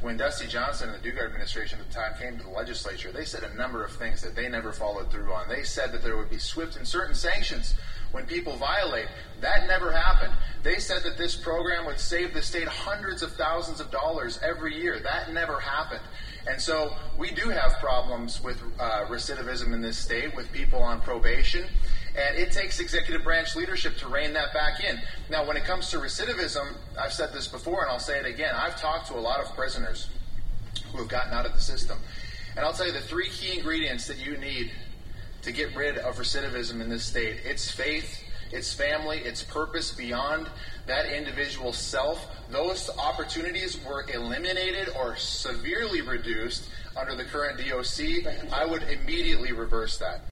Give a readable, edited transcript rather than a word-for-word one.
when Dusty Johnson and the Dugard administration at the time came to the legislature, they said a number of things that they never followed through on. They said that there would be swift and certain sanctions when people violate. That never happened. They said that this program would save the state hundreds of thousands of dollars every year. That never happened. And so we do have problems with recidivism in this state, with people on probation, and it takes executive branch leadership to rein that back in. Now, when it comes to recidivism, I've said this before and I'll say it again, I've talked to a lot of prisoners who have gotten out of the system. And I'll tell you the three key ingredients that you need to get rid of recidivism in this state. It's faith, it's family, it's purpose beyond that individual self. Those opportunities were eliminated or severely reduced under the current DOC. I would immediately reverse that.